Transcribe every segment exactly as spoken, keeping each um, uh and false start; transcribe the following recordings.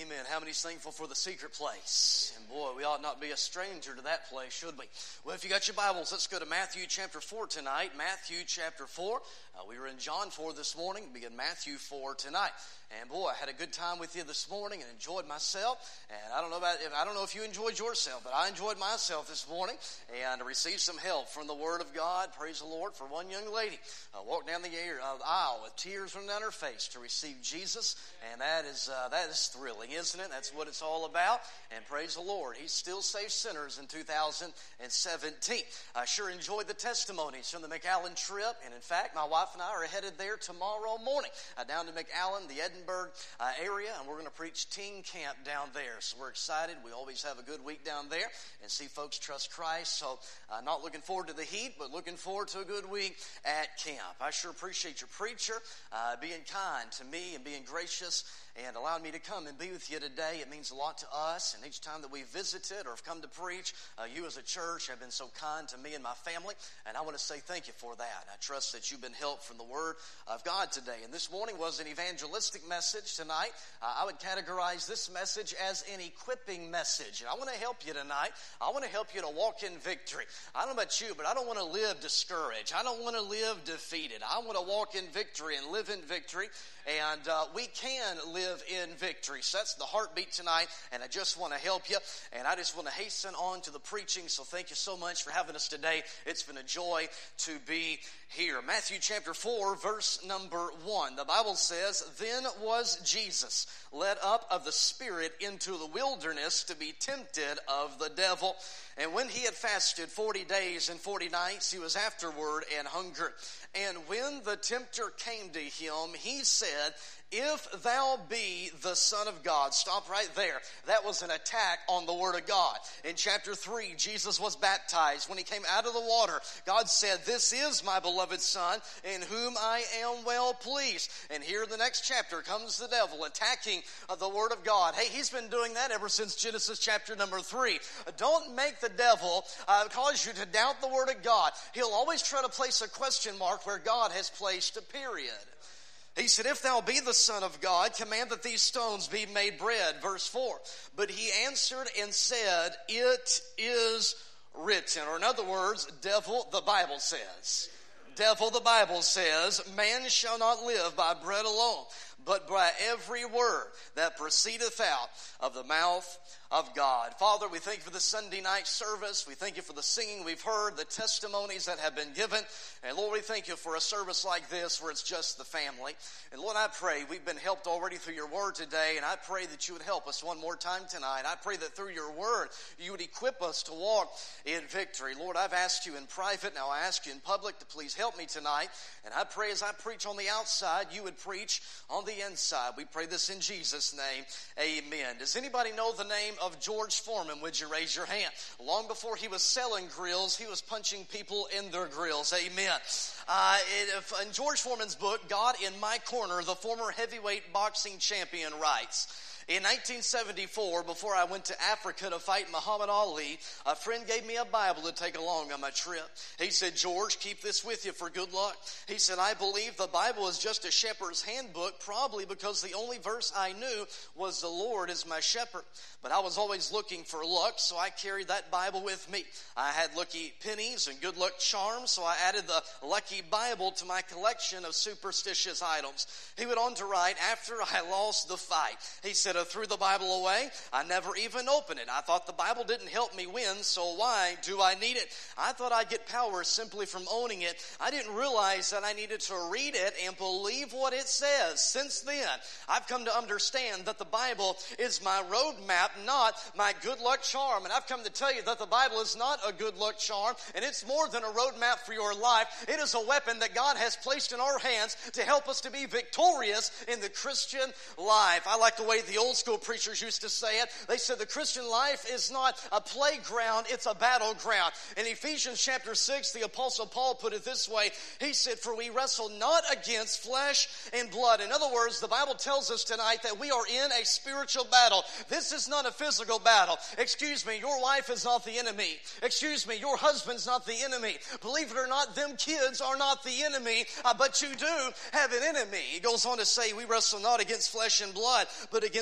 Amen. How many's thankful for the secret place? And boy, we ought not be a stranger to that place, should we? Well, if you got your Bibles, let's go to Matthew chapter four tonight. Matthew chapter four. Uh, we were in John four this morning. We begin Matthew four tonight. And boy, I had a good time with you this morning and enjoyed myself. And I don't know about if I don't know if you enjoyed yourself, but I enjoyed myself this morning and received some help from the Word of God. Praise the Lord for one young lady. Uh, walked down the aisle with tears running down her face to receive Jesus, and that is uh, that is thrilling, isn't it? That's what it's all about. And praise the Lord, He still saves sinners in two thousand seventeen. I sure enjoyed the testimonies from the McAllen trip, and in fact, my wife and I are headed there tomorrow morning uh, down to McAllen, the Edinburgh uh, area, and we're going to preach teen camp down there. So we're excited. We always have a good week down there and see folks trust Christ. So uh, not looking forward to the heat, but looking forward to a good week at camp. I sure appreciate your preacher uh, being kind to me and being gracious and allowing me to come and be with you today. It means a lot to us, and each time that we visited or have come to preach, uh, you as a church have been so kind to me and my family, and I want to say thank you for that. I trust that you've been helped from the Word of God today. And this morning was an evangelistic message tonight. Uh, I would categorize this message as an equipping message, and I want to help you tonight. I want to help you to walk in victory. I don't know about you, but I don't want to live discouraged. I don't want to live defeated. I want to walk in victory and live in victory, and uh, we can live in victory. So that's the heartbeat tonight, and I just want to help you, and I just want to hasten on to the preaching. So thank you so much for having us today. It's been a joy to be here. Matthew chapter four, verse number one. The Bible says, "Then was Jesus led up of the Spirit into the wilderness to be tempted of the devil. And when he had fasted forty days and forty nights, he was afterward and hungered. And when the tempter came to him, he said, If thou be the Son of God." Stop right there. That was an attack on the Word of God. In chapter three, Jesus was baptized. When he came out of the water, God said, "This is my beloved Son, in whom I am well pleased." And here in the next chapter comes the devil attacking uh, the Word of God. Hey, he's been doing that ever since Genesis chapter number three. Don't make the devil uh, cause you to doubt the Word of God. He'll always try to place a question mark where God has placed a period. He said, "If thou be the Son of God, command that these stones be made bread." Verse four. "But he answered and said, It is written." Or in other words, devil, the Bible says. Devil, the Bible says, "Man shall not live by bread alone, but by every word that proceedeth out of the mouth of God." Father, we thank you for the Sunday night service. We thank you for the singing we've heard, the testimonies that have been given. And Lord, we thank you for a service like this where it's just the family. And Lord, I pray we've been helped already through your word today, and I pray that you would help us one more time tonight. I pray that through your word, you would equip us to walk in victory. Lord, I've asked you in private, now I ask you in public to please help me tonight. And I pray as I preach on the outside, you would preach on the inside. We pray this in Jesus' name. Amen. Does anybody know the name of George Foreman? Would you raise your hand? Long before he was selling grills, he was punching people in their grills. Amen. Uh, it, in George Foreman's book, "God in My Corner," the former heavyweight boxing champion writes, "In nineteen seventy-four, before I went to Africa to fight Muhammad Ali, a friend gave me a Bible to take along on my trip. He said, 'George, keep this with you for good luck.' He said, 'I believe the Bible is just a shepherd's handbook, probably because the only verse I knew was the Lord is my shepherd. But I was always looking for luck, so I carried that Bible with me. I had lucky pennies and good luck charms, so I added the lucky Bible to my collection of superstitious items.' He went on to write, 'After I lost the fight,' he said, 'I threw the Bible away. I never even opened it. I thought the Bible didn't help me win, so why do I need it? I thought I'd get power simply from owning it. I didn't realize that I needed to read it and believe what it says. Since then, I've come to understand that the Bible is my roadmap, not my good luck charm. And I've come to tell you that the Bible is not a good luck charm, and it's more than a roadmap for your life. It is a weapon that God has placed in our hands to help us to be victorious in the Christian life.'" I like the way the old school preachers used to say it. They said the Christian life is not a playground, it's a battleground. In Ephesians chapter six, the Apostle Paul put it this way. He said, "For we wrestle not against flesh and blood." In other words, the Bible tells us tonight that we are in a spiritual battle. This is not a physical battle. Excuse me, your wife is not the enemy. Excuse me, your husband's not the enemy. Believe it or not, them kids are not the enemy, uh, but you do have an enemy. He goes on to say, "We wrestle not against flesh and blood, but against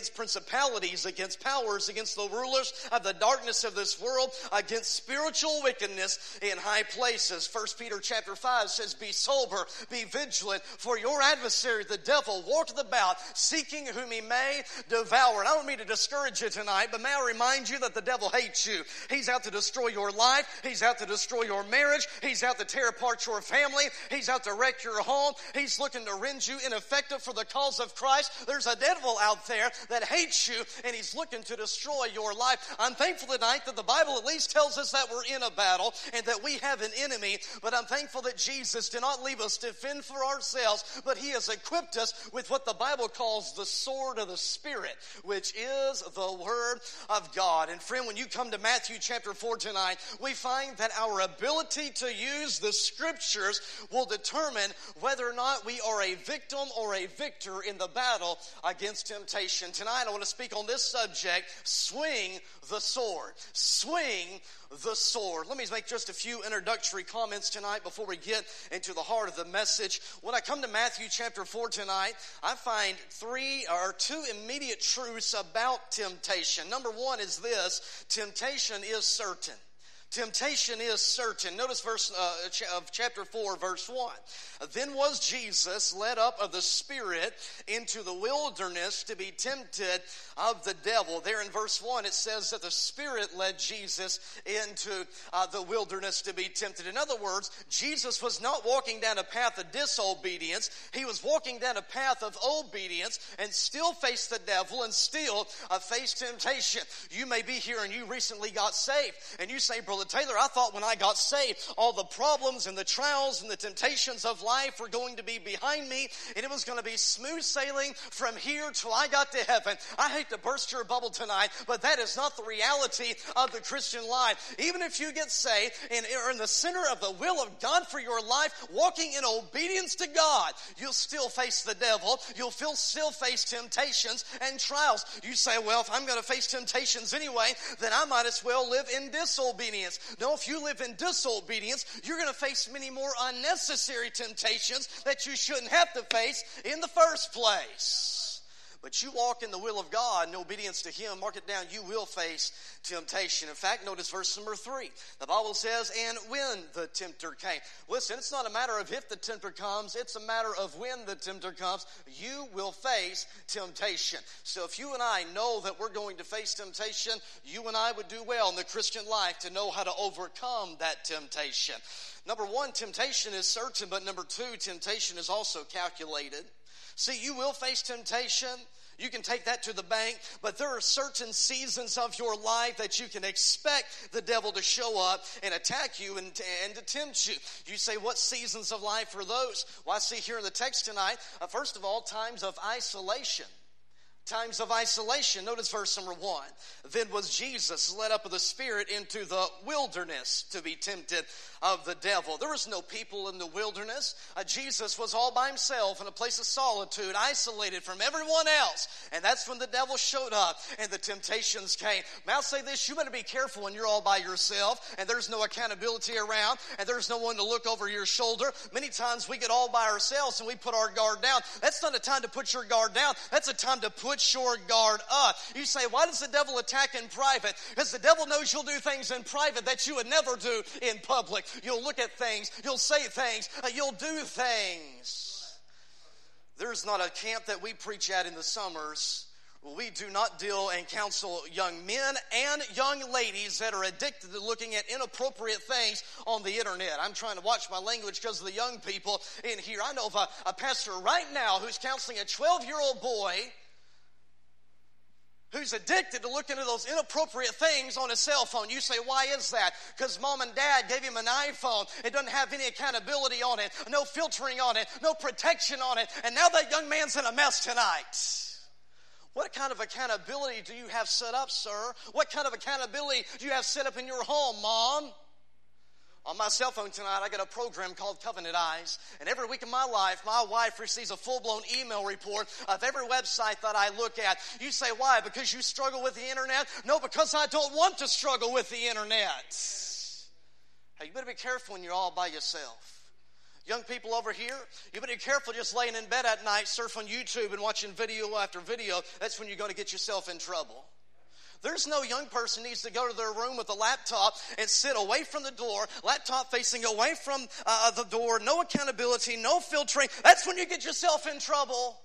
against principalities, against powers, against the rulers of the darkness of this world, against spiritual wickedness in high places. First Peter chapter five says, be sober, be vigilant, for your adversary, the devil, walketh about, seeking whom he may devour. And I don't mean to discourage you tonight, but may I remind you that the devil hates you. He's out to destroy your life. He's out to destroy your marriage. He's out to tear apart your family. He's out to wreck your home. He's looking to render you ineffective for the cause of Christ. There's a devil out there that hates you, and he's looking to destroy your life. I'm thankful tonight that the Bible at least tells us that we're in a battle and that we have an enemy, but I'm thankful that Jesus did not leave us to fend for ourselves, but he has equipped us with what the Bible calls the sword of the Spirit, which is the Word of God. And friend, when you come to Matthew chapter four tonight, we find that our ability to use the Scriptures will determine whether or not we are a victim or a victor in the battle against temptation. Tonight I want to speak on this subject, swing the sword. Swing the sword. Let me make just a few introductory comments tonight before we get into the heart of the message. When I come to Matthew chapter four tonight, I find three or two immediate truths about temptation. Number one is this: temptation is certain. Temptation is certain. Notice verse uh, of chapter four, verse one. Then was Jesus led up of the Spirit into the wilderness to be tempted of the devil. There in verse one it says that the Spirit led Jesus into uh, the wilderness to be tempted. In other words, Jesus was not walking down a path of disobedience. He was walking down a path of obedience and still faced the devil and still uh, faced temptation. You may be here and you recently got saved and you say, Brother Taylor, I thought when I got saved, all the problems and the trials and the temptations of life were going to be behind me, and it was going to be smooth sailing from here till I got to heaven. I hate to burst your bubble tonight, but that is not the reality of the Christian life. Even if you get saved and are in the center of the will of God for your life, walking in obedience to God, you'll still face the devil. You'll still face temptations and trials. You say, well, if I'm going to face temptations anyway, then I might as well live in disobedience. No, if you live in disobedience, you're going to face many more unnecessary temptations that you shouldn't have to face in the first place. But you walk in the will of God in obedience to Him, mark it down, you will face temptation. In fact, notice verse number three. The Bible says, and when the tempter came. Listen, it's not a matter of if the tempter comes, it's a matter of when the tempter comes. You will face temptation. So if you and I know that we're going to face temptation, you and I would do well in the Christian life to know how to overcome that temptation. Number one, temptation is certain, but number two, temptation is also calculated. See, you will face temptation. You can take that to the bank, but there are certain seasons of your life that you can expect the devil to show up and attack you and, and to tempt you. You say, what seasons of life are those? Well, I see here in the text tonight, uh, first of all, times of isolation. Times of isolation. Notice verse number one. Then was Jesus led up of the Spirit into the wilderness to be tempted of the devil. There was no people in the wilderness. Uh, Jesus was all by himself in a place of solitude, isolated from everyone else. And that's when the devil showed up and the temptations came. May I say this, you better be careful when you're all by yourself and there's no accountability around and there's no one to look over your shoulder. Many times we get all by ourselves and we put our guard down. That's not a time to put your guard down. That's a time to put your guard up. You say, why does the devil attack in private? Because the devil knows you'll do things in private that you would never do in public. You'll look at things, you'll say things, uh, you'll do things. There's not a camp that we preach at in the summers where we do not deal and counsel young men and young ladies that are addicted to looking at inappropriate things on the internet. I'm trying to watch my language because of the young people in here. I know of a, a pastor right now who's counseling a twelve-year-old boy who's addicted to looking at those inappropriate things on his cell phone. You say, why is that? Because mom and dad gave him an iPhone. It doesn't have any accountability on it, no filtering on it, no protection on it, and now that young man's in a mess tonight. What kind of accountability do you have set up, sir? What kind of accountability do you have set up in your home, Mom? On my cell phone tonight, I got a program called Covenant Eyes. And every week of my life, my wife receives a full-blown email report of every website that I look at. You say, why? Because you struggle with the internet? No, because I don't want to struggle with the internet. Hey, you better be careful when you're all by yourself. Young people over here, you better be careful just laying in bed at night, surfing YouTube and watching video after video. That's when you're going to get yourself in trouble. There's no young person needs to go to their room with a laptop and sit away from the door, laptop facing away from uh, the door, no accountability, no filtering. That's when you get yourself in trouble.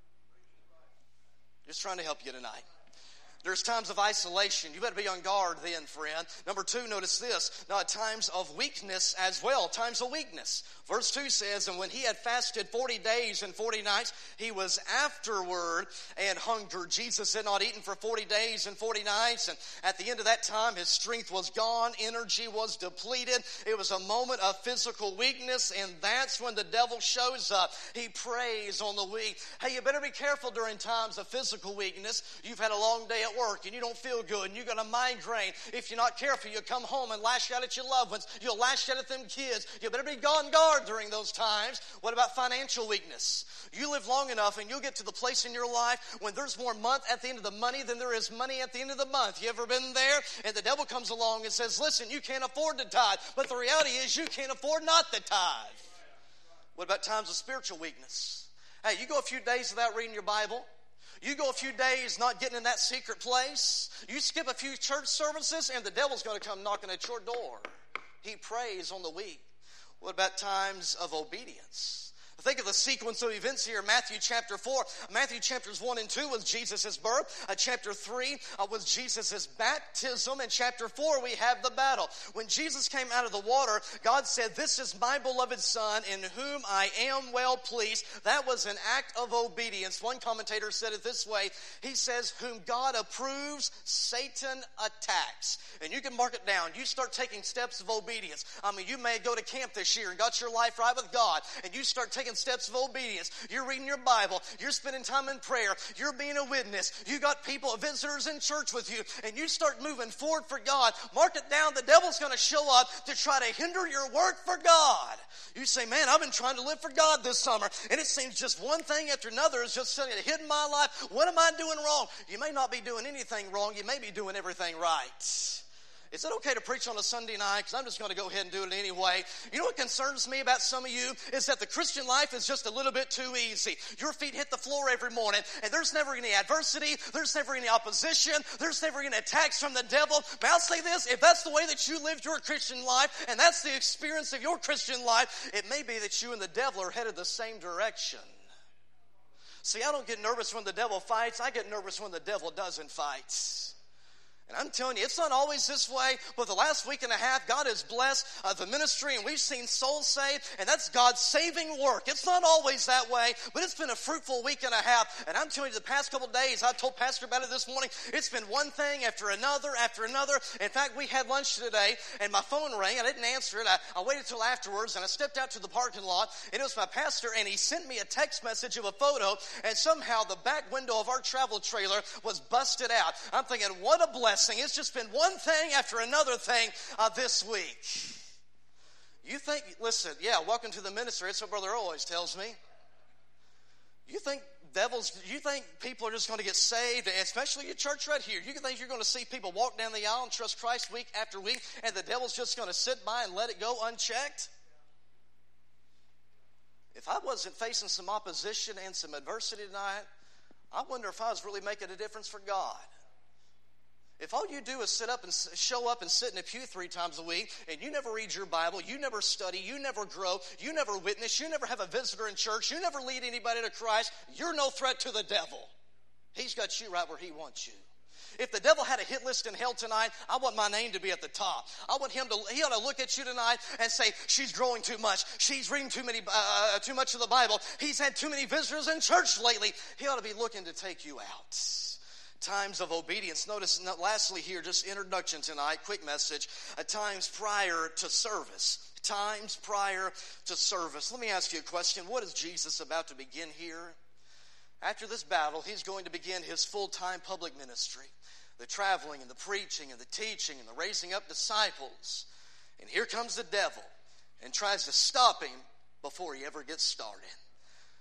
Just trying to help you tonight. There's times of isolation. You better be on guard then, friend. Number two, notice this. Now, at times of weakness as well. Times of weakness. Verse two says, and when he had fasted forty days and forty nights, he was afterward and hungered. Jesus had not eaten for forty days and forty nights. And at the end of that time, his strength was gone. Energy was depleted. It was a moment of physical weakness. And that's when the devil shows up. He preys on the weak. Hey, you better be careful during times of physical weakness. You've had a long day at work and you don't feel good and you got a migraine. If you're not careful, you'll come home and lash out at your loved ones. You'll lash out at them kids. You better be on guard during those times. What about financial weakness? You live long enough and you'll get to the place in your life when there's more month at the end of the money than there is money at the end of the month. You ever been there? And the devil comes along and says, listen, you can't afford to tithe. But the reality is you can't afford not to tithe. What about times of spiritual weakness? Hey, you go a few days without reading your Bible. You go a few days not getting in that secret place. You skip a few church services and the devil's going to come knocking at your door. He preys on the weak. What about times of obedience? Think of the sequence of events here. Matthew chapter four. Matthew chapters one and two was Jesus' birth. Uh, chapter three uh, was Jesus' baptism. And chapter four, we have the battle. When Jesus came out of the water, God said, this is my beloved Son in whom I am well pleased. That was an act of obedience. One commentator said it this way. He says, whom God approves, Satan attacks. And you can mark it down. You start taking steps of obedience. I mean, you may go to camp this year and got your life right with God. And you start taking steps of obedience. You're reading your Bible. You're spending time in prayer. You're being a witness. You got people, visitors in church with you, and you start moving forward for God. Mark it down. The devil's going to show up to try to hinder your work for God. You say, man, I've been trying to live for God this summer, and it seems just one thing after another is just hitting my life. What am I doing wrong? You may not be doing anything wrong. You may be doing everything right. Is it okay to preach on a Sunday night? Because I'm just going to go ahead and do it anyway. You know what concerns me about some of you is that the Christian life is just a little bit too easy. Your feet hit the floor every morning, and there's never any adversity. There's never any opposition. There's never any attacks from the devil. But I'll say this, if that's the way that you lived your Christian life, and that's the experience of your Christian life, it may be that you and the devil are headed the same direction. See, I don't get nervous when the devil fights. I get nervous when the devil doesn't fight. And I'm telling you, it's not always this way, but the last week and a half, God has blessed uh, the ministry, and we've seen souls saved, and that's God's saving work. It's not always that way, but it's been a fruitful week and a half. And I'm telling you, the past couple of days, I told Pastor about it this morning, it's been one thing after another after another. In fact, we had lunch today, and my phone rang. I didn't answer it. I, I waited till afterwards, and I stepped out to the parking lot, and it was my pastor, and he sent me a text message of a photo, and somehow the back window of our travel trailer was busted out. I'm thinking, what a blessing. It's just been one thing after another thing uh, this week. You think, listen, yeah, welcome to the ministry. It's what Brother Earl always tells me. You think devils, you think people are just going to get saved, especially your church right here. You think you're going to see people walk down the aisle and trust Christ week after week, and the devil's just going to sit by and let it go unchecked? If I wasn't facing some opposition and some adversity tonight, I wonder if I was really making a difference for God. If all you do is sit up and show up and sit in a pew three times a week, and you never read your Bible, you never study, you never grow, you never witness, you never have a visitor in church, you never lead anybody to Christ, you're no threat to the devil. He's got you right where he wants you. If the devil had a hit list in hell tonight, I want my name to be at the top. I want him to, he ought to look at you tonight and say, she's growing too much. She's reading too many, uh, too much of the Bible. He's had too many visitors in church lately. He ought to be looking to take you out. Times of obedience. Notice, lastly here, just introduction tonight, quick message. At times prior to service. Times prior to service. Let me ask you a question. What is Jesus about to begin here? After this battle, he's going to begin his full-time public ministry. The traveling and the preaching and the teaching and the raising up disciples. And here comes the devil and tries to stop him before he ever gets started.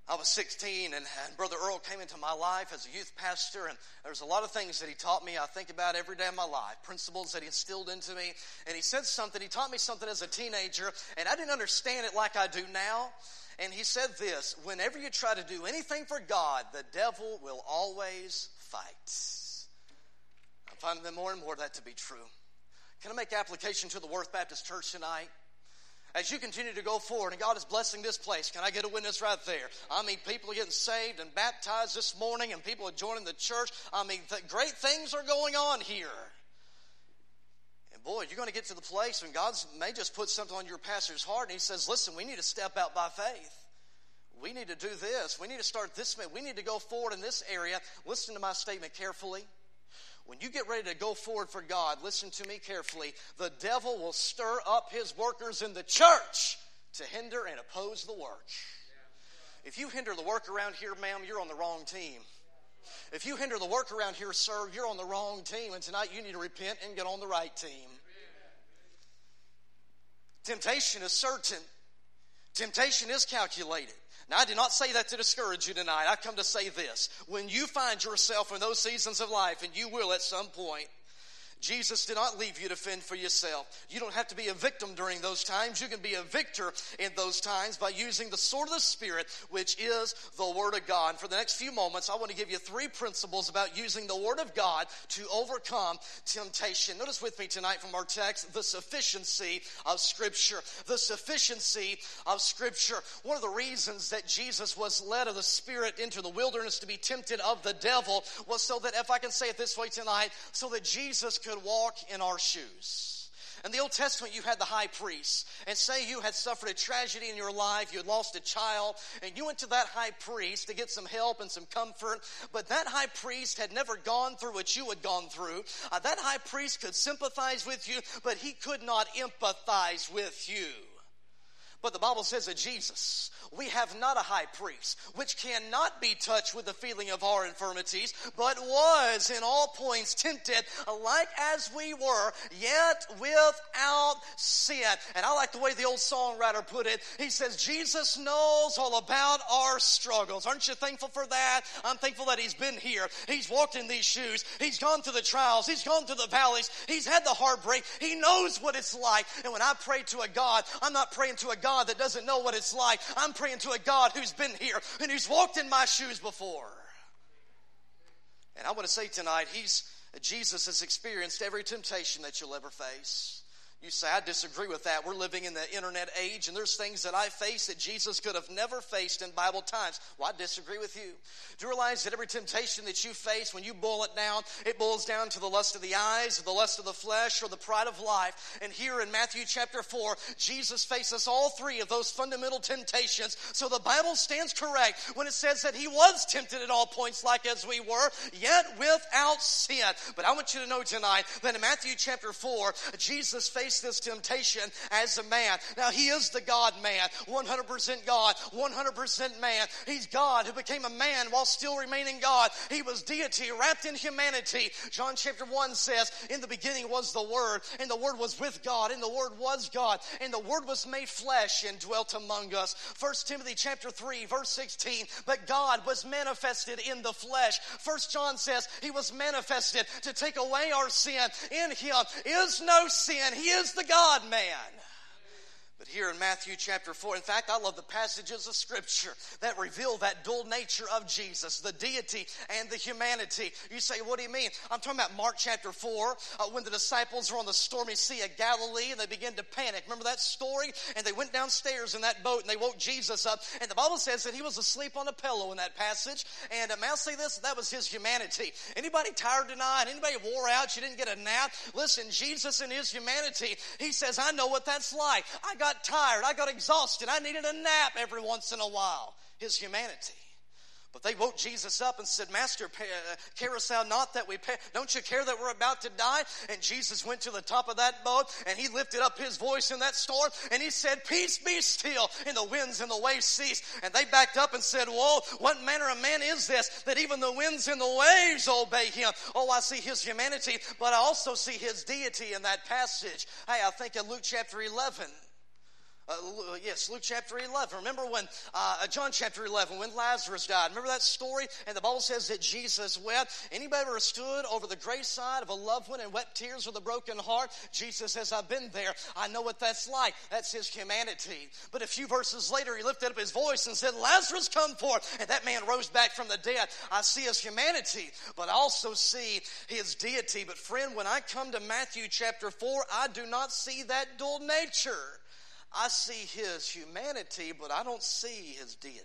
I was sixteen, and, and Brother Earl came into my life as a youth pastor, and there's a lot of things that he taught me I think about every day of my life, principles that he instilled into me. And he said something, he taught me something as a teenager, and I didn't understand it like I do now. And he said this: whenever you try to do anything for God, the devil will always fight. I'm finding that more and more that to be true. Can I make application to the Worth Baptist Church tonight? As you continue to go forward, and God is blessing this place, can I get a witness right there? I mean, people are getting saved and baptized this morning, and people are joining the church. I mean, th- great things are going on here. And boy, you're going to get to the place when God may just put something on your pastor's heart, and he says, listen, we need to step out by faith. We need to do this. We need to start this. We need to go forward in this area. Listen to my statement carefully. When you get ready to go forward for God, listen to me carefully, the devil will stir up his workers in the church to hinder and oppose the work. If you hinder the work around here, ma'am, you're on the wrong team. If you hinder the work around here, sir, you're on the wrong team. And tonight you need to repent and get on the right team. Temptation is certain. Temptation is calculated. Now, I did not say that to discourage you tonight. I come to say this. When you find yourself in those seasons of life, and you will at some point, Jesus did not leave you to fend for yourself. You don't have to be a victim during those times. You can be a victor in those times by using the sword of the Spirit, which is the Word of God. And for the next few moments, I want to give you three principles about using the Word of God to overcome temptation. Notice with me tonight from our text, the sufficiency of Scripture. The sufficiency of Scripture. One of the reasons that Jesus was led of the Spirit into the wilderness to be tempted of the devil was so that, if I can say it this way tonight, so that Jesus could walk in our shoes. In the Old Testament, you had the high priest. And say you had suffered a tragedy in your life, you had lost a child, and you went to that high priest to get some help and some comfort. But that high priest had never gone through what you had gone through. Uh, that high priest could sympathize with you, but he could not empathize with you. But the Bible says that Jesus, we have not a high priest, which cannot be touched with the feeling of our infirmities, but was in all points tempted, like as we were, yet without sin. And I like the way the old songwriter put it. He says, Jesus knows all about our struggles. Aren't you thankful for that? I'm thankful that he's been here. He's walked in these shoes. He's gone through the trials. He's gone through the valleys. He's had the heartbreak. He knows what it's like. And when I pray to a God, I'm not praying to a God God that doesn't know what it's like. I'm praying to a God who's been here and who's walked in my shoes before. And I want to say tonight, he's Jesus has experienced every temptation that you'll ever face. You say, I disagree with that. We're living in the internet age, and there's things that I face that Jesus could have never faced in Bible times. Well, I disagree with you. Do you realize that every temptation that you face, when you boil it down, it boils down to the lust of the eyes, or the lust of the flesh, or the pride of life? And here in Matthew chapter four, Jesus faces all three of those fundamental temptations. So the Bible stands correct when it says that he was tempted at all points like as we were, yet without sin. But I want you to know tonight that in Matthew chapter four, Jesus faced this temptation as a man. Now, he is the God-man, one hundred percent God, one hundred percent man. He's God who became a man while still remaining God. He was deity wrapped in humanity. John chapter one says, in the beginning was the Word, and the Word was with God, and the Word was God, and the Word was made flesh and dwelt among us. First Timothy chapter three, verse sixteen, but God was manifested in the flesh. First John says he was manifested to take away our sin. In him is no sin. He is the God-man. But here in Matthew chapter four, in fact, I love the passages of Scripture that reveal that dual nature of Jesus, the deity and the humanity. You say, what do you mean? I'm talking about Mark chapter four, uh, when the disciples were on the stormy sea of Galilee and they began to panic. Remember that story? And they went downstairs in that boat and they woke Jesus up. And the Bible says that he was asleep on a pillow in that passage. And um, I'll say this, that was his humanity. Anybody tired tonight? Anybody wore out? You didn't get a nap? Listen, Jesus in his humanity, he says, I know what that's like. I got got tired. I got exhausted. I needed a nap every once in a while. His humanity. But they woke Jesus up and said, Master, carest thou not that we pay? Don't you care that we're about to die? And Jesus went to the top of that boat and he lifted up his voice in that storm and he said, peace be still. And the winds and the waves ceased. And they backed up and said, whoa, what manner of man is this that even the winds and the waves obey him? Oh, I see his humanity, but I also see his deity in that passage. Hey, I think in Luke chapter eleven, Uh, yes, Luke chapter eleven. Remember when, uh, John chapter eleven, when Lazarus died. Remember that story? And the Bible says that Jesus wept. Anybody ever stood over the graveside of a loved one and wept tears with a broken heart? Jesus says, I've been there. I know what that's like. That's his humanity. But a few verses later, he lifted up his voice and said, Lazarus, come forth. And that man rose back from the dead. I see his humanity, but I also see his deity. But friend, when I come to Matthew chapter four, I do not see that dual nature. I see his humanity, but I don't see his deity.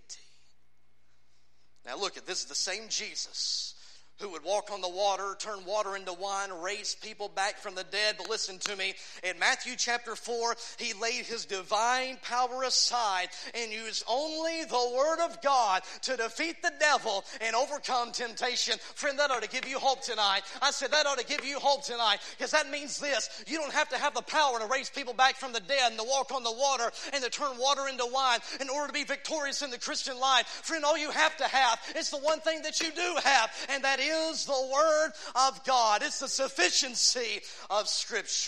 Now look at this, is the same Jesus who would walk on the water, turn water into wine, raise people back from the dead. But listen to me, in Matthew chapter four, he laid his divine power aside and used only the word of God to defeat the devil and overcome temptation. Friend, that ought to give you hope tonight. I said that ought to give you hope tonight, because that means this: you don't have to have the power to raise people back from the dead and to walk on the water and to turn water into wine in order to be victorious in the Christian life. Friend, all you have to have is the one thing that you do have, and that is the Word of God. It's the sufficiency of Scripture.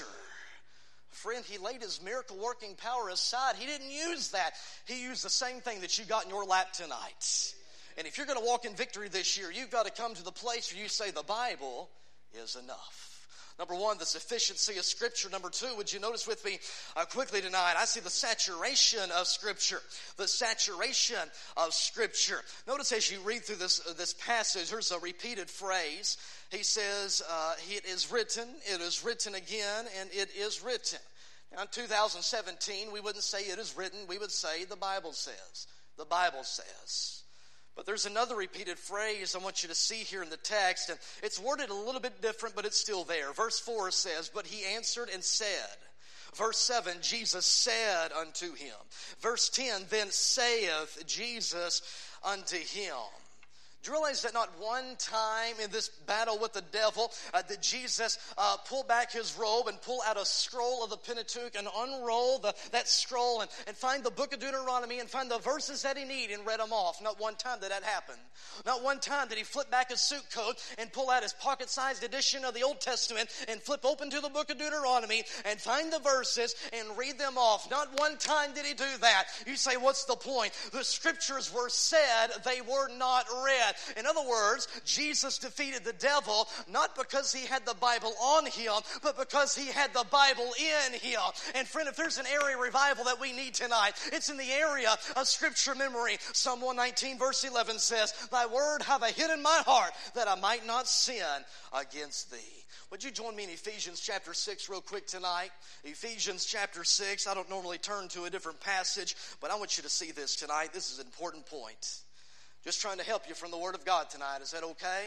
Friend, he laid his miracle working power aside. He didn't use that. He used the same thing that you got in your lap tonight. And if you're going to walk in victory this year, you've got to come to the place where you say the Bible is enough. Number one, the sufficiency of Scripture. Number two, would you notice with me uh, quickly tonight, I see the saturation of Scripture. The saturation of Scripture. Notice as you read through this, uh, this passage, there's a repeated phrase. He says, uh, it is written, it is written again, and it is written. Now in two thousand seventeen, we wouldn't say it is written, we would say the Bible says. The Bible says. But there's another repeated phrase I want you to see here in the text, and it's worded a little bit different, but it's still there. Verse four says, but he answered and said. Verse seven, Jesus said unto him. Verse ten, then saith Jesus unto him. Do you realize that not one time in this battle with the devil uh, did Jesus uh, pull back his robe and pull out a scroll of the Pentateuch and unroll the, that scroll and, and find the book of Deuteronomy and find the verses that he needed and read them off? Not one time did that happen. Not one time did he flip back his suit coat and pull out his pocket-sized edition of the Old Testament and flip open to the book of Deuteronomy and find the verses and read them off. Not one time did he do that. You say, what's the point? The Scriptures were said, they were not read. In other words, Jesus defeated the devil not because he had the Bible on him, but because he had the Bible in him. And friend, if there's an area of revival that we need tonight, it's in the area of Scripture memory. Psalm one nineteen verse eleven says, thy word have I hid in my heart that I might not sin against thee. Would you join me in Ephesians chapter six real quick tonight? Ephesians chapter six. I don't normally turn to a different passage, but I want you to see this tonight. This is an important point. Just trying to help you from the Word of God tonight. Is that okay?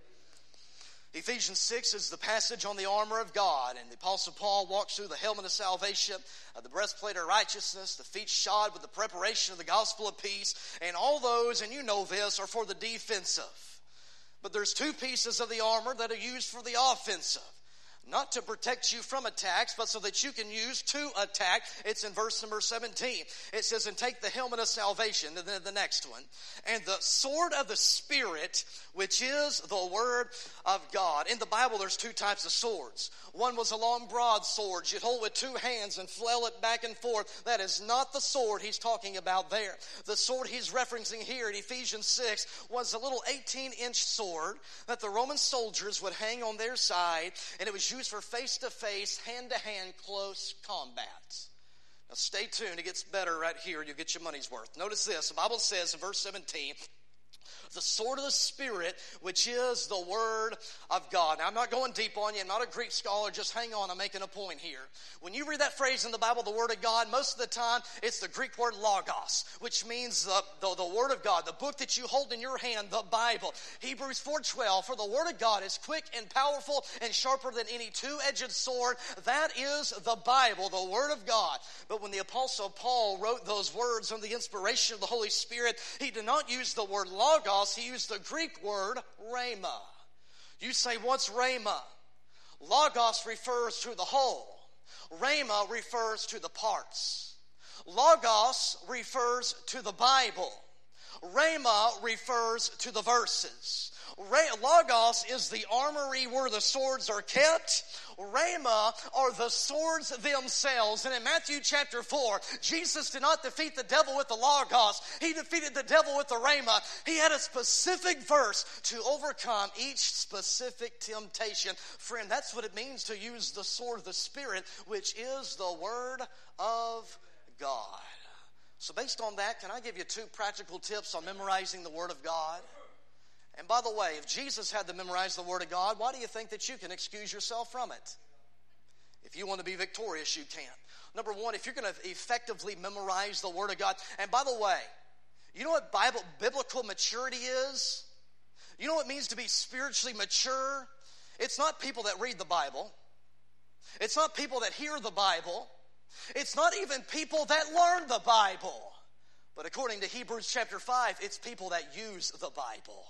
Ephesians six is the passage on the armor of God. And the Apostle Paul walks through the helmet of salvation, uh, the breastplate of righteousness, the feet shod with the preparation of the gospel of peace. And all those, and you know this, are for the defensive. But there's two pieces of the armor that are used for the offensive. Not to protect you from attacks, but so that you can use to attack. It's in verse number seventeen. It says, and take the helmet of salvation, and then the next one, and the sword of the Spirit, which is the Word of God. In the Bible, there's two types of swords. One was a long broadsword. You'd hold with two hands and flail it back and forth. That is not the sword he's talking about there. The sword he's referencing here in Ephesians six was a little eighteen-inch sword that the Roman soldiers would hang on their side, and it was used for face-to-face, hand-to-hand, close combat. Now stay tuned. It gets better right here. You'll get your money's worth. Notice this. The Bible says in verse seventeen, the sword of the Spirit, which is the Word of God. Now, I'm not going deep on you. I'm not a Greek scholar. Just hang on. I'm making a point here. When you read that phrase in the Bible, the Word of God, most of the time, it's the Greek word logos, which means the, the, the Word of God, the book that you hold in your hand, the Bible. Hebrews four twelve, for the Word of God is quick and powerful and sharper than any two-edged sword. That is the Bible, the Word of God. But when the Apostle Paul wrote those words under the inspiration of the Holy Spirit, he did not use the word logos. He used the Greek word rhema. You say, what's rhema? Logos refers to the whole. Rhema refers to the parts. Logos refers to the Bible. Rhema refers to the verses. Logos is the armory where the swords are kept. Rhema are the swords themselves. And in Matthew chapter four, Jesus did not defeat the devil with the Logos. He defeated the devil with the Rhema. He had a specific verse to overcome each specific temptation. Friend, that's what it means to use the sword of the Spirit, which is the Word of God. So based on that, can I give you two practical tips on memorizing the Word of God? And by the way, if Jesus had to memorize the Word of God, why do you think that you can excuse yourself from it? If you want to be victorious, you can. Number one, if you're going to effectively memorize the Word of God, and by the way, you know what Bible, biblical maturity is? You know what it means to be spiritually mature? It's not people that read the Bible. It's not people that hear the Bible. It's not even people that learn the Bible. But according to Hebrews chapter five, it's people that use the Bible.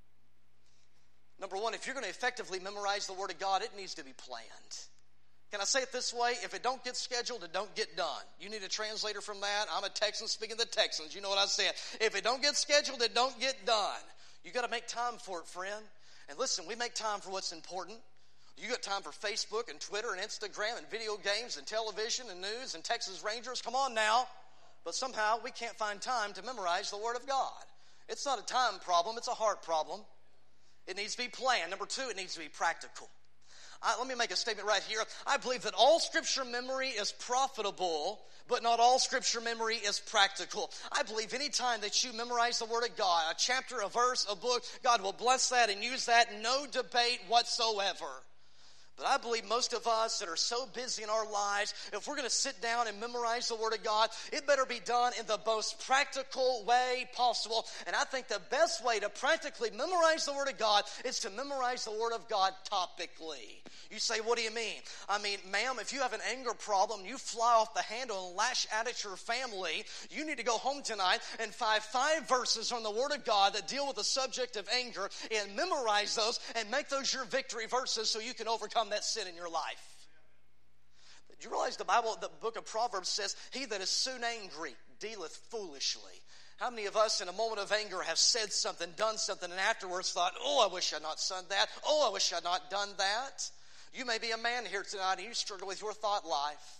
Number one, if you're going to effectively memorize the Word of God, it needs to be planned. Can I say it this way? If it don't get scheduled, it don't get done. You need a translator from that. I'm a Texan speaking to the Texans. You know what I said. If it don't get scheduled, it don't get done. You got to make time for it, friend. And listen, we make time for what's important. You got time for Facebook and Twitter and Instagram and video games and television and news and Texas Rangers. Come on now. But somehow we can't find time to memorize the Word of God. It's not a time problem. It's a heart problem. It needs to be planned. Number two, it needs to be practical. I, let me make a statement right here. I believe that all Scripture memory is profitable, but not all Scripture memory is practical. I believe any time that you memorize the Word of God, a chapter, a verse, a book, God will bless that and use that. No debate whatsoever. But I believe most of us that are so busy in our lives, if we're going to sit down and memorize the Word of God, it better be done in the most practical way possible. And I think the best way to practically memorize the Word of God is to memorize the Word of God topically. You say, what do you mean? I mean, ma'am, if you have an anger problem, you fly off the handle and lash out at your family, you need to go home tonight and find five verses on the Word of God that deal with the subject of anger and memorize those and make those your victory verses so you can overcome that sin in your life. Do you realize the Bible, the book of Proverbs says, he that is soon angry dealeth foolishly. How many of us in a moment of anger have said something, done something, and afterwards thought, oh, I wish I'd not said that. Oh, I wish I'd not done that. You may be a man here tonight and you struggle with your thought life.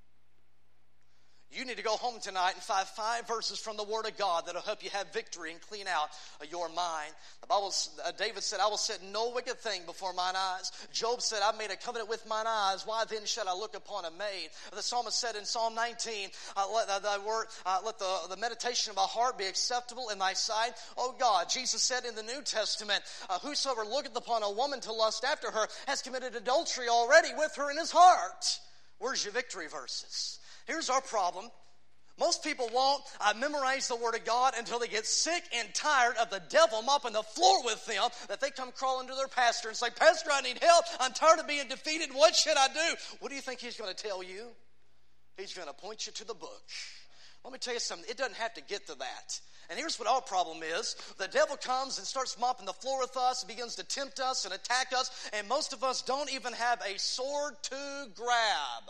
You need to go home tonight and find five verses from the Word of God that will help you have victory and clean out your mind. The Bible, uh, David said, I will set no wicked thing before mine eyes. Job said, I made a covenant with mine eyes. Why then should I look upon a maid? The psalmist said in Psalm nineteen, uh, let, uh, thy word, uh, let the, the meditation of my heart be acceptable in thy sight. Oh God, Jesus said in the New Testament, uh, whosoever looketh upon a woman to lust after her has committed adultery already with her in his heart. Where's your victory verses? Here's our problem. Most people won't uh, memorize the Word of God until they get sick and tired of the devil mopping the floor with them, that they come crawling to their pastor and say, Pastor, I need help. I'm tired of being defeated. What should I do? What do you think he's going to tell you? He's going to point you to the book. Let me tell you something. It doesn't have to get to that. And here's what our problem is. The devil comes and starts mopping the floor with us, begins to tempt us and attack us, and most of us don't even have a sword to grab.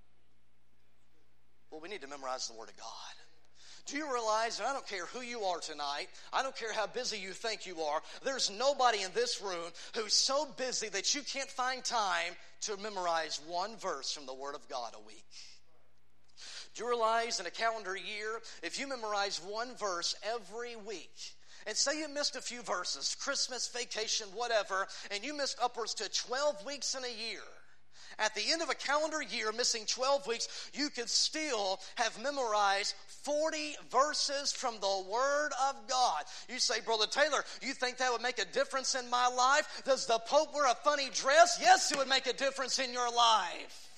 Well, we need to memorize the Word of God. Do you realize, and I don't care who you are tonight, I don't care how busy you think you are, there's nobody in this room who's so busy that you can't find time to memorize one verse from the Word of God a week. Do you realize in a calendar year, if you memorize one verse every week, and say you missed a few verses, Christmas, vacation, whatever, and you missed upwards to twelve weeks in a year, at the end of a calendar year, missing twelve weeks, you could still have memorized forty verses from the Word of God. You say, Brother Taylor, you think that would make a difference in my life? Does the Pope wear a funny dress? Yes, it would make a difference in your life.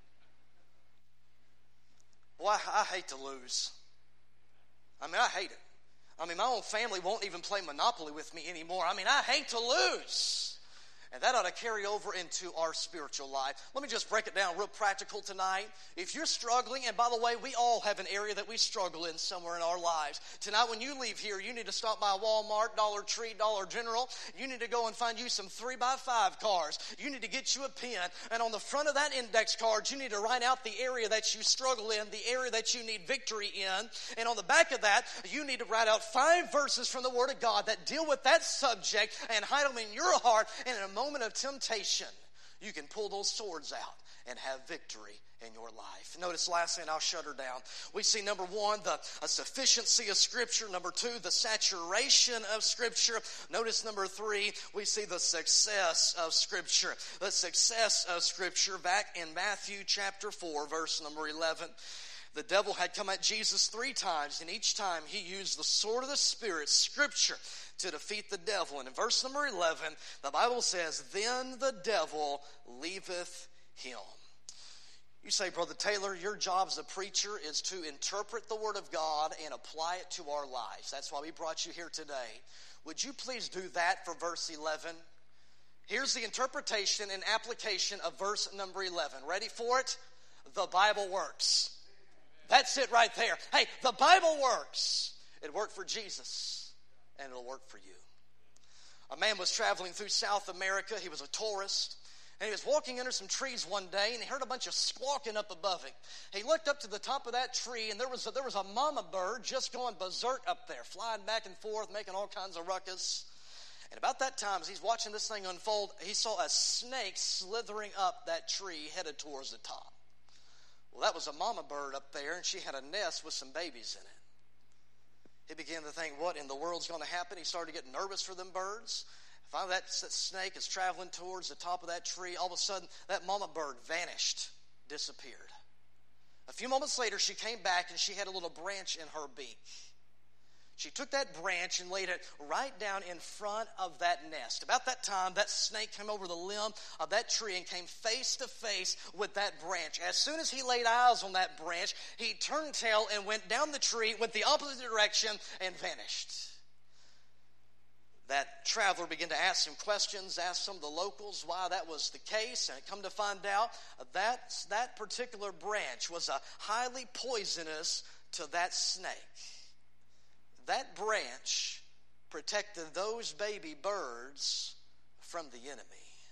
Well, I, I hate to lose. I mean, I hate it. I mean, my own family won't even play Monopoly with me anymore. I mean, I hate to lose. And that ought to carry over into our spiritual life. Let me just break it down real practical tonight. If you're struggling, and by the way, we all have an area that we struggle in somewhere in our lives. Tonight when you leave here, you need to stop by Walmart, Dollar Tree, Dollar General. You need to go and find you some three by five cars. You need to get you a pen. And on the front of that index card, you need to write out the area that you struggle in, the area that you need victory in. And on the back of that, you need to write out five verses from the Word of God that deal with that subject and hide them in your heart. And in a moment of temptation, you can pull those swords out and have victory in your life. Notice lastly, and I'll shut her down. We see number one, the a sufficiency of Scripture. Number two, the saturation of Scripture. Notice number three, we see the success of Scripture. The success of Scripture back in Matthew chapter four, verse number eleven. The devil had come at Jesus three times, and each time he used the sword of the Spirit, Scripture, to defeat the devil. And in verse number eleven, the Bible says, "Then the devil leaveth him." You say, Brother Taylor, your job as a preacher is to interpret the Word of God and apply it to our lives. That's why we brought you here today. Would you please do that for verse eleven? Here's the interpretation and application of verse number eleven. Ready for it? The Bible works. That's it right there. Hey, the Bible works. It worked for Jesus, and it'll work for you. A man was traveling through South America. He was a tourist. And he was walking under some trees one day, and he heard a bunch of squawking up above him. He looked up to the top of that tree, and there was a, there was a mama bird just going berserk up there, flying back and forth, making all kinds of ruckus. And about that time, as he's watching this thing unfold, he saw a snake slithering up that tree, headed towards the top. Well, that was a mama bird up there, and she had a nest with some babies in it. He began to think, what in the world's going to happen? He started getting nervous for them birds. Finally, that snake is traveling towards the top of that tree. All of a sudden, that mama bird vanished, disappeared. A few moments later, she came back, and she had a little branch in her beak. She took that branch and laid it right down in front of that nest. About that time, that snake came over the limb of that tree and came face to face with that branch. As soon as he laid eyes on that branch, he turned tail and went down the tree, went the opposite direction, and vanished. That traveler began to ask some questions, asked some of the locals why that was the case, and come to find out that that particular branch was a highly poisonous to that snake. That branch protected those baby birds from the enemy.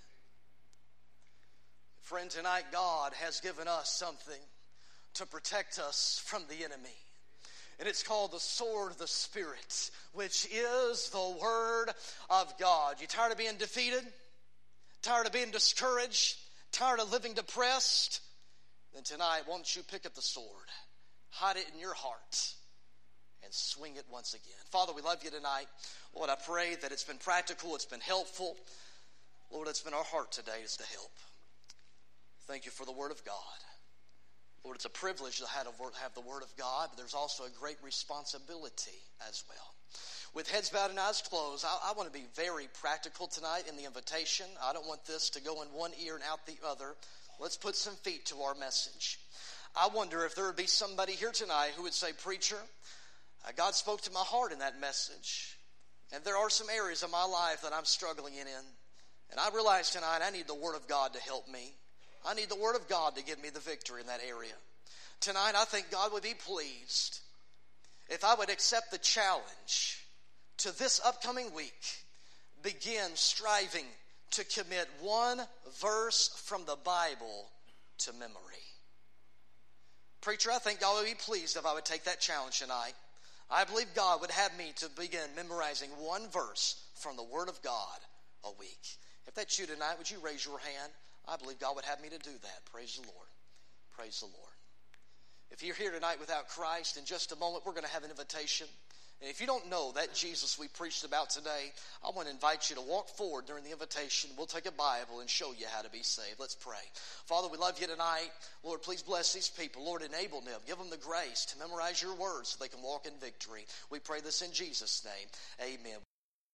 Friend, tonight God has given us something to protect us from the enemy. And it's called the sword of the Spirit, which is the Word of God. You tired of being defeated? Tired of being discouraged? Tired of living depressed? Then tonight, why don't you pick up the sword, hide it in your heart, and swing it once again. Father, we love you tonight. Lord, I pray that it's been practical, it's been helpful. Lord, it's been our heart today is to help. Thank you for the Word of God. Lord, it's a privilege to have the Word of God, but there's also a great responsibility as well. With heads bowed and eyes closed, I, I want to be very practical tonight in the invitation. I don't want this to go in one ear and out the other. Let's put some feet to our message. I wonder if there would be somebody here tonight who would say, Preacher, uh, God spoke to my heart in that message. And there are some areas of my life that I'm struggling in. And I realize tonight I need the Word of God to help me. I need the Word of God to give me the victory in that area. Tonight, I think God would be pleased if I would accept the challenge to this upcoming week, begin striving to commit one verse from the Bible to memory. Preacher, I think God would be pleased if I would take that challenge tonight. I believe God would have me to begin memorizing one verse from the Word of God a week. If that's you tonight, would you raise your hand? I believe God would have me to do that. Praise the Lord. Praise the Lord. If you're here tonight without Christ, in just a moment we're going to have an invitation. And if you don't know that Jesus we preached about today, I want to invite you to walk forward during the invitation. We'll take a Bible and show you how to be saved. Let's pray. Father, we love you tonight. Lord, please bless these people. Lord, enable them. Give them the grace to memorize your words so they can walk in victory. We pray this in Jesus' name. Amen.